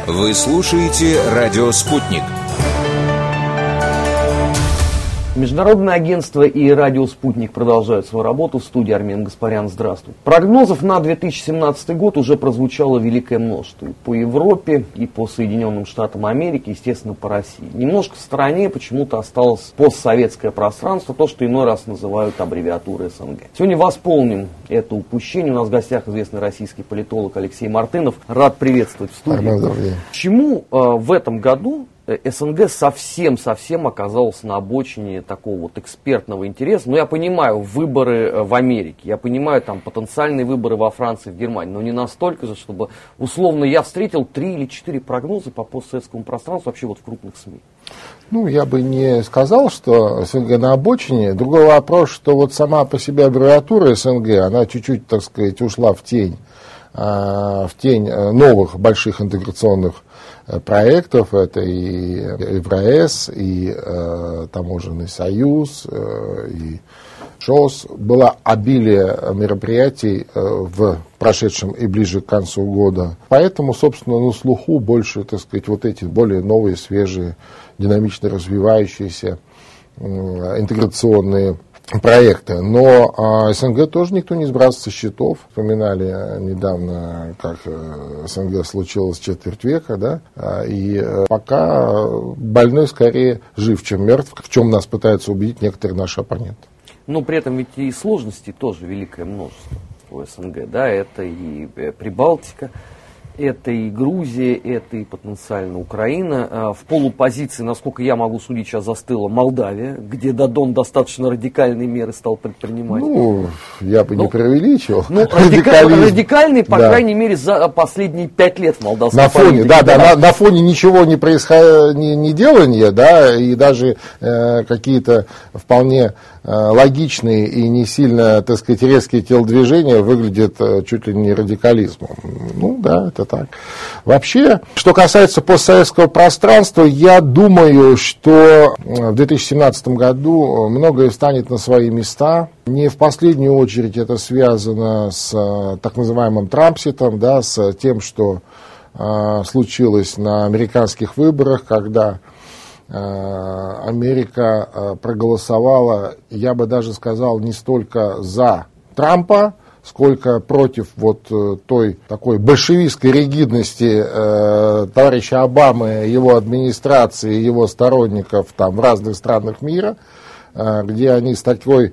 Вы слушаете «Радио Спутник». Международное агентство и радио «Спутник» продолжают свою работу. В студии Армен Гаспарян. Здравствуй. Прогнозов на 2017 год уже прозвучало великое множество. И по Европе, и по Соединенным Штатам Америки, естественно, по России. Немножко в стороне почему-то осталось постсоветское пространство, то, что иной раз называют аббревиатурой СНГ. Сегодня восполним это упущение. У нас в гостях известный российский политолог Алексей Мартынов. Рад приветствовать в студии. Армен, добрый день. Почему в этом году СНГ совсем оказалась на обочине такого вот экспертного интереса? Ну, я понимаю, выборы в Америке, я понимаю, там, потенциальные выборы во Франции, в Германии, но не настолько же, чтобы, условно, я встретил 3 или 4 прогноза по постсоветскому пространству вообще вот в крупных СМИ. Ну, я бы не сказал, что СНГ на обочине. Другой вопрос, что вот сама по себе аббревиатура СНГ, она чуть-чуть, так сказать, ушла в тень новых больших интеграционных проектов. Это и Евроэс, и Таможенный союз, и ШОС. Было обилие мероприятий в прошедшем и ближе к концу года. Поэтому, собственно, на слуху больше, так сказать, вот эти более новые, свежие, динамично развивающиеся интеграционные проекты. Но СНГ тоже никто не сбрасывает со счетов. Вспоминали недавно, как СНГ случилось четверть века, да? И пока больной скорее жив, чем мертв, в чем нас пытаются убедить некоторые наши оппоненты. Но при этом ведь и сложностей тоже великое множество у СНГ, да, это и Прибалтика, это и Грузия, это и потенциально Украина. В полупозиции, насколько я могу судить, сейчас застыла Молдавия, где Додон достаточно радикальные меры стал предпринимать. Ну, я бы не преувеличил. Ну, радикальные, по крайней мере, за последние 5 лет в молдавской политике. На фоне ничего не делания, да, и даже какие-то вполне логичные и не сильно, так сказать, резкие телодвижения выглядят чуть ли не радикализмом. Ну, да, это так. Вообще, что касается постсоветского пространства, я думаю, что в 2017 году многое станет на свои места. Не в последнюю очередь это связано с так называемым Трампситом, да, с тем, что случилось на американских выборах, когда Америка проголосовала, я бы даже сказал, не столько за Трампа, сколько против вот той такой большевистской ригидности товарища Обамы, его администрации, его сторонников там в разных странах мира, где они с такой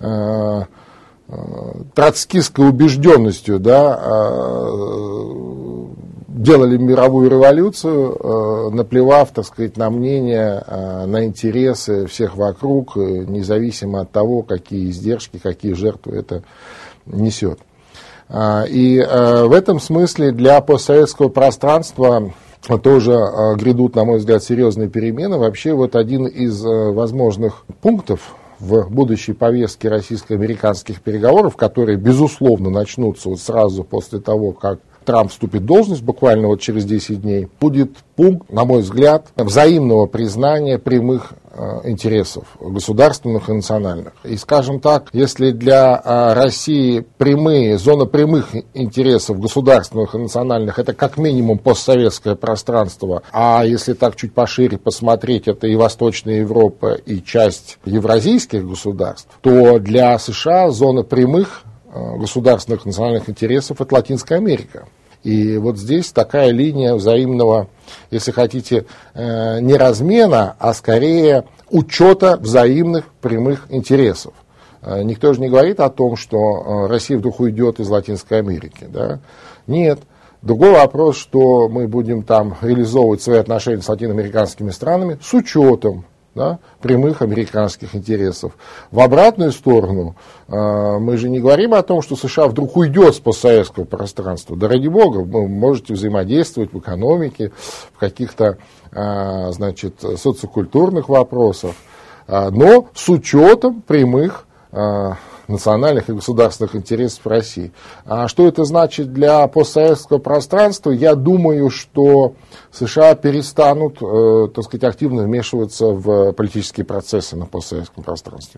троцкистской убежденностью, да, делали мировую революцию, наплевав, так сказать, на мнение, на интересы всех вокруг, независимо от того, какие издержки, какие жертвы это несет. И в этом смысле для постсоветского пространства тоже грядут, на мой взгляд, серьезные перемены. Вообще, вот один из возможных пунктов в будущей повестке российско-американских переговоров, которые, безусловно, начнутся вот сразу после того, как Трамп вступит в должность, буквально вот через 10 дней, будет пункт, на мой взгляд, взаимного признания прямых интересов государственных и национальных. И, скажем так, если для России зона прямых интересов государственных и национальных это как минимум постсоветское пространство, а если так чуть пошире посмотреть, это и Восточная Европа, и часть евразийских государств, то для США зона прямых государственных и национальных интересов это Латинская Америка. И вот здесь такая линия взаимного, если хотите, не размена, а скорее учета взаимных прямых интересов. Никто же не говорит о том, что Россия вдруг уйдет из Латинской Америки. Да? Нет. Другой вопрос, что мы будем там реализовывать свои отношения с латиноамериканскими странами с учетом, да, прямых американских интересов. В обратную сторону, мы же не говорим о том, что США вдруг уйдет с постсоветского пространства. Да ради бога, вы можете взаимодействовать в экономике, в каких-то социокультурных вопросах, но с учетом прямых национальных и государственных интересов России. А что это значит для постсоветского пространства? Я думаю, что США перестанут, так сказать, активно вмешиваться в политические процессы на постсоветском пространстве.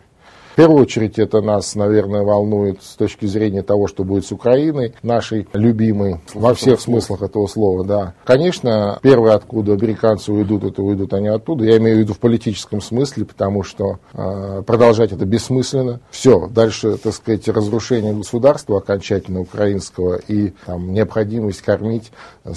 В первую очередь это нас, наверное, волнует с точки зрения того, что будет с Украиной, нашей любимой, во всех смыслах этого слова, да. Конечно, первое, откуда американцы уйдут, это уйдут они оттуда. Я имею в виду в политическом смысле, потому что продолжать это бессмысленно. Все, дальше, так сказать, разрушение государства окончательно украинского и там, необходимость кормить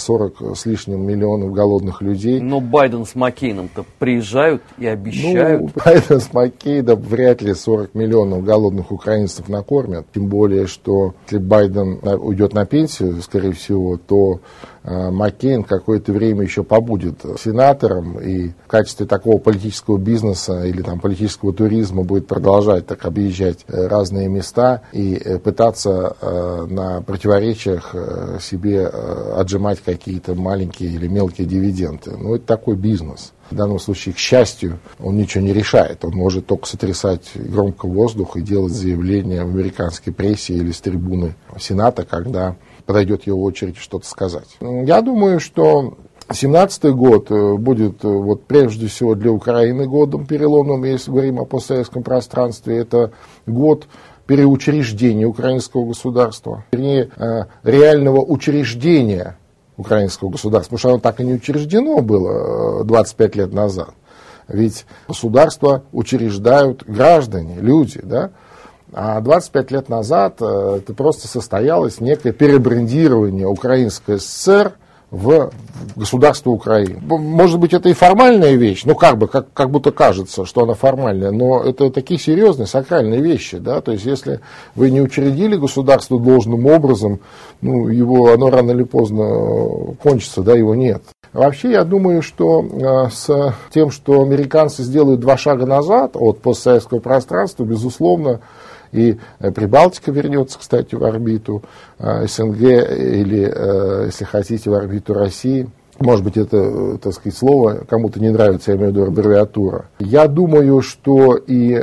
40 с лишним миллионов голодных людей. Но Байден с Маккейном-то приезжают и обещают. Ну, Байден с Маккейном вряд ли 40 миллионов голодных украинцев накормят. Тем более, что если Байден уйдет на пенсию, скорее всего, то Маккейн какое-то время еще побудет сенатором и в качестве такого политического бизнеса или там, политического туризма будет продолжать так объезжать разные места и пытаться на противоречиях себе отжимать какие-то маленькие или мелкие дивиденды. Ну, это такой бизнес. В данном случае, к счастью, он ничего не решает. Он может только сотрясать громко воздух и делать заявления в американской прессе или с трибуны Сената, когда подойдет его очередь что-то сказать. Я думаю, что 2017 год будет вот, прежде всего для Украины годом переломным, если говорим о постсоветском пространстве. Это год переучреждения украинского государства, вернее, реального учреждения украинского государства, потому что оно так и не учреждено было 25 лет назад. Ведь государство учреждают граждане, люди, да? А 25 лет назад это просто состоялось некое перебрендирование Украинской ССР в государство Украины. Может быть, это и формальная вещь, ну как будто кажется, что она формальная, но это такие серьезные сакральные вещи, да, то есть если вы не учредили государство должным образом, ну, оно рано или поздно кончится, да, его нет. Вообще, я думаю, что с тем, что американцы сделают 2 шага назад от постсоветского пространства, безусловно, и Прибалтика вернется, кстати, в орбиту СНГ или, если хотите, в орбиту России. Может быть, это, так сказать, слово кому-то не нравится, я имею в виду аббревиатура. Я думаю, что и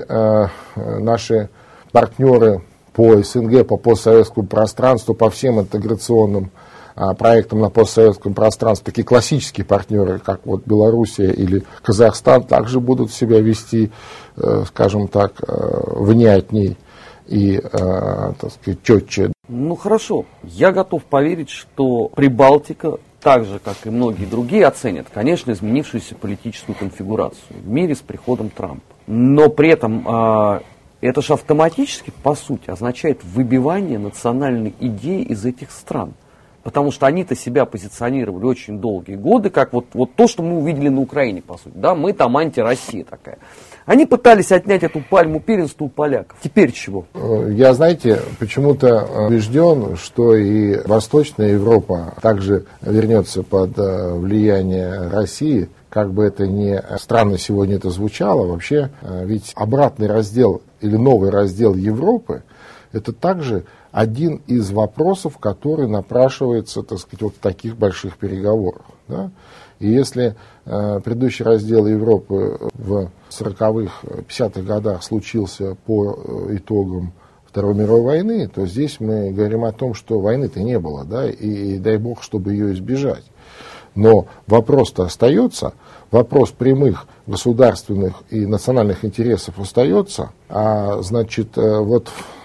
наши партнеры по СНГ, по постсоветскому пространству, по всем интеграционным проектам на постсоветском пространстве, такие классические партнеры, как вот Белоруссия или Казахстан, также будут себя вести, скажем так, внятней и, так сказать, четче. Ну хорошо, я готов поверить, что Прибалтика, так же, как и многие другие, оценят, конечно, изменившуюся политическую конфигурацию в мире с приходом Трампа. Но при этом это же автоматически, по сути, означает выбивание национальной идеи из этих стран. Потому что они-то себя позиционировали очень долгие годы, как вот то, что мы увидели на Украине, по сути. Да, мы там антироссия такая. Они пытались отнять эту пальму первенства у поляков. Теперь чего? Я, знаете, почему-то убежден, что и Восточная Европа также вернется под влияние России. Как бы это ни странно сегодня это звучало, вообще, ведь обратный раздел или новый раздел Европы, это также один из вопросов, который напрашивается, так сказать, вот в таких больших переговорах. Да? И если предыдущий раздел Европы в 40-х, 50-х годах случился по итогам Второй мировой войны, то здесь мы говорим о том, что войны-то не было, да, и дай бог, чтобы ее избежать. Но вопрос-то остается, вопрос прямых государственных и национальных интересов остается, а значит, вот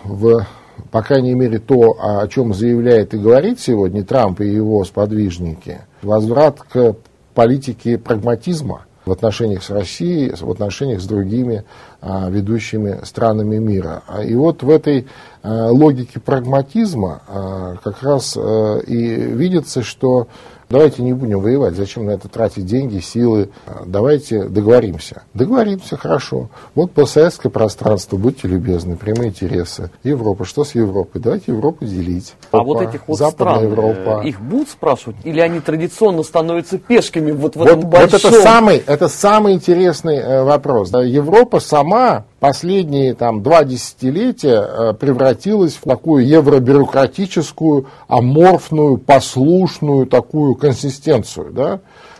по крайней мере, то, о чем заявляет и говорит сегодня Трамп и его сподвижники, возврат к политике прагматизма в отношениях с Россией, в отношениях с другими ведущими странами мира. И вот в этой логике прагматизма как раз и видится, что давайте не будем воевать, зачем на это тратить деньги, силы, давайте договоримся. Договоримся, хорошо. Вот постсоветское пространство, будьте любезны, прямые интересы. Европа, что с Европой? Давайте Европу делить. А вот этих вот Западная стран, Европа. Их будут спрашивать? Или они традиционно становятся пешками вот в этом большом? Вот это самый интересный вопрос. Европа сама последние 2 десятилетия превратилась в такую евробюрократическую, аморфную, послушную такую консистенцию. Да?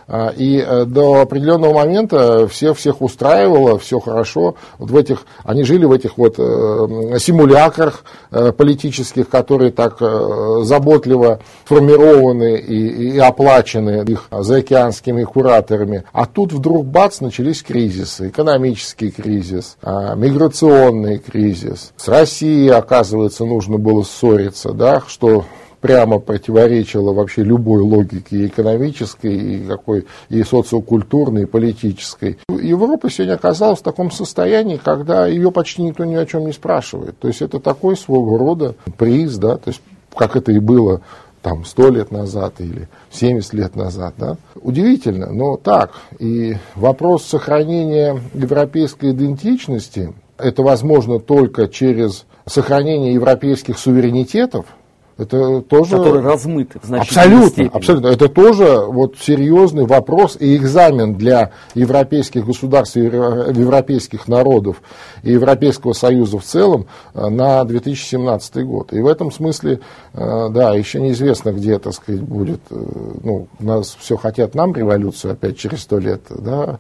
И до определенного момента всех устраивало, все хорошо. Вот они жили в этих вот симулякрах политических, которые так заботливо сформированы и оплачены их заокеанскими кураторами. А тут вдруг бац, начались кризисы. Экономический кризис, миграционный кризис. С Россией, оказывается, нужно было ссориться, да, что прямо противоречило вообще любой логике и экономической, и социокультурной, и политической. Европа сегодня оказалась в таком состоянии, когда ее почти никто ни о чем не спрашивает. То есть это такой своего рода приз, да, то есть как это и было там 100 лет назад или 70 лет назад. Да? Удивительно, но так. И вопрос сохранения европейской идентичности, это возможно только через сохранение европейских суверенитетов. Это тоже... Которые размыты в значительной степени. Абсолютно. Это тоже вот серьезный вопрос и экзамен для европейских государств, европейских народов и Европейского Союза в целом на 2017 год. И в этом смысле, да, еще неизвестно, где, так сказать, будет, ну, у нас все хотят нам революцию опять через 100 лет, да,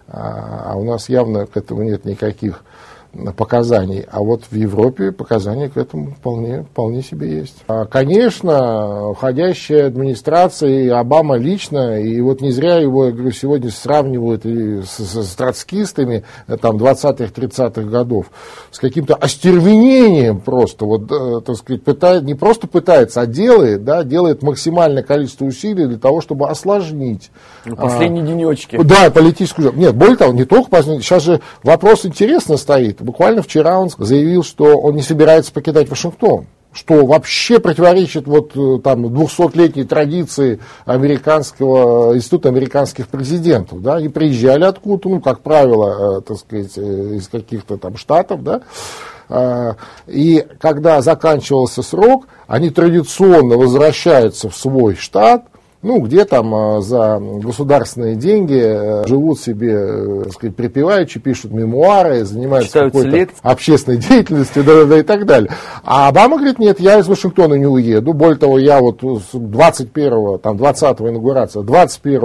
а у нас явно к этому нет никаких показаний, а вот в Европе показания к этому вполне себе есть. Конечно, уходящая администрация и Обама лично, и вот не зря его, я говорю, сегодня сравнивают и с троцкистами там 20-30-х годов, с каким-то остервенением просто, вот, так сказать, не просто пытается, а делает, да, делает максимальное количество усилий для того, чтобы осложнить. Последние денечки. Да, политическую. Нет, более того, не только последние. Сейчас же вопрос интересно стоит. Буквально вчера он заявил, что он не собирается покидать Вашингтон, что вообще противоречит вот там 200-летней традиции американского института американских президентов, да, они приезжали откуда-то, ну, как правило, так сказать, из каких-то там штатов, да, и когда заканчивался срок, они традиционно возвращаются в свой штат, ну, где там за государственные деньги живут себе, так сказать, припеваючи, пишут мемуары, занимаются какой-то общественной деятельностью, да, и так далее. А Обама говорит, нет, я из Вашингтона не уеду. Более того, я вот с 21-го, там, 20-го инаугурация, 21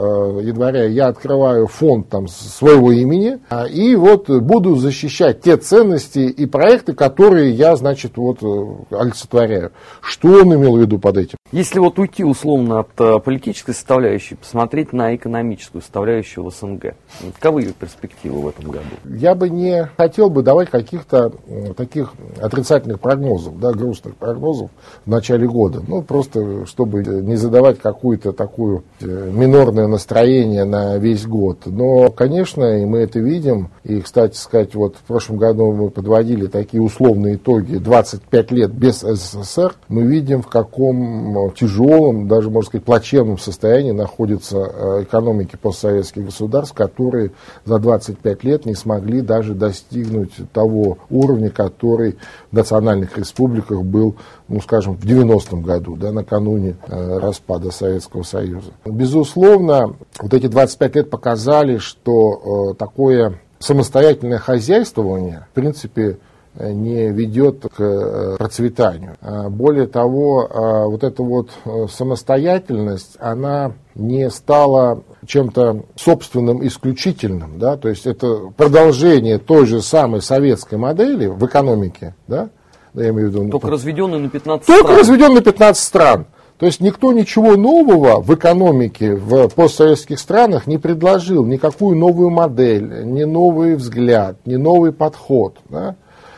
января я открываю фонд там своего имени, и вот буду защищать те ценности и проекты, которые я, значит, вот олицетворяю. Что он имел в виду под этим? Если вот уйти условно от политической составляющей, посмотреть на экономическую составляющую в СНГ. Каковы ее перспективы в этом году? Я бы не хотел давать каких-то таких отрицательных прогнозов, да, грустных прогнозов в начале года. Ну, просто чтобы не задавать какое-то такое минорное настроение на весь год. Но, конечно, и мы это видим. И, кстати сказать, вот в прошлом году мы подводили такие условные итоги. 25 лет без СССР. Мы видим, в каком тяжелом, даже, можно сказать, плачевном состоянии находятся экономики постсоветских государств, которые за 25 лет не смогли даже достигнуть того уровня, который в национальных республиках был, ну, скажем, в 90-м году, да, накануне распада Советского Союза. Безусловно, вот эти 25 лет показали, что такое самостоятельное хозяйствование, в принципе, не ведет к процветанию. Более того, вот эта вот самостоятельность, она не стала чем-то собственным, исключительным, да, то есть это продолжение той же самой советской модели в экономике, да, я имею в виду... Только разведенный на 15 стран. Только разведенный на 15 стран. То есть никто ничего нового в экономике в постсоветских странах не предложил, никакую новую модель, ни новый взгляд, ни новый подход, да.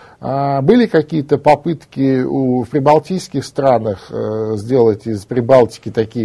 Были какие-то попытки в прибалтийских странах сделать из Прибалтики такие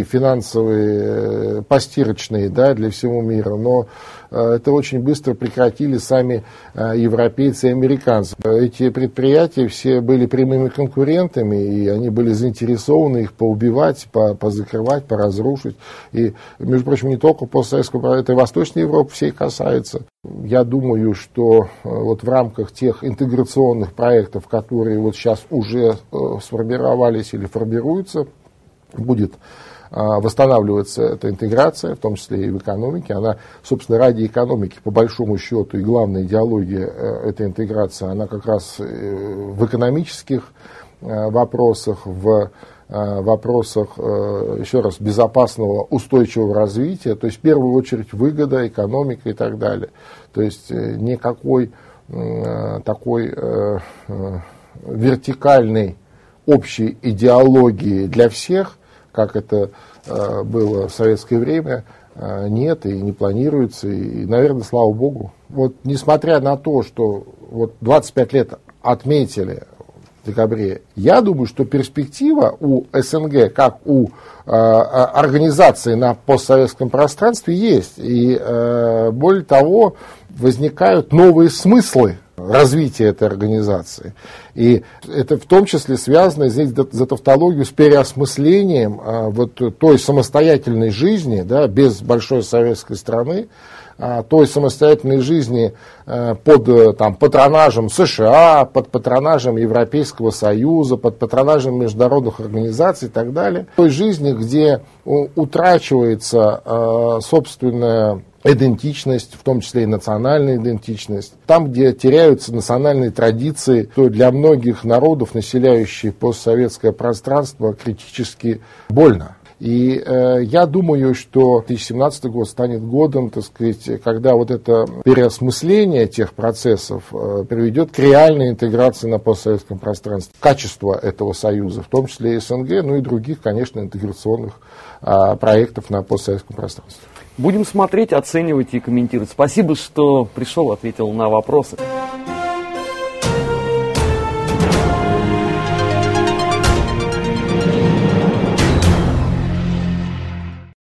финансовые постирочные, да, для всего мира, но это очень быстро прекратили сами европейцы и американцы. Эти предприятия все были прямыми конкурентами, и они были заинтересованы их поубивать, позакрывать, поразрушить. И, между прочим, не только постсоветского, это и Восточной Европы всей касается. Я думаю, что вот в рамках тех интеграционных проектов, которые вот сейчас уже сформировались или формируются, будет восстанавливается эта интеграция, в том числе и в экономике. Она, собственно, ради экономики, по большому счету, и главная идеология этой интеграции, она как раз в экономических вопросах, в вопросах, еще раз, безопасного, устойчивого развития, то есть в первую очередь выгода, экономика и так далее. То есть никакой такой вертикальной общей идеологии для всех, как это было в советское время, нет и не планируется, и, наверное, слава богу. Вот несмотря на то, что вот 25 лет отметили в декабре, я думаю, что перспектива у СНГ, как у организации на постсоветском пространстве, есть. И более того, возникают новые смыслы развития этой организации. И это в том числе связано, извините за тавтологию, с переосмыслением вот той самостоятельной жизни, да, без большой советской страны, той самостоятельной жизни под патронажем США, под патронажем Европейского Союза, под патронажем международных организаций и так далее. Той жизни, где утрачивается собственная идентичность, в том числе и национальная идентичность. Там, где теряются национальные традиции, то для многих народов, населяющих постсоветское пространство, критически больно. И я думаю, что 2017 год станет годом, так сказать, когда вот это переосмысление тех процессов приведет к реальной интеграции на постсоветском пространстве. Качество этого союза, в том числе и СНГ, ну и других, конечно, интеграционных проектов на постсоветском пространстве. Будем смотреть, оценивать и комментировать. Спасибо, что пришел, ответил на вопросы.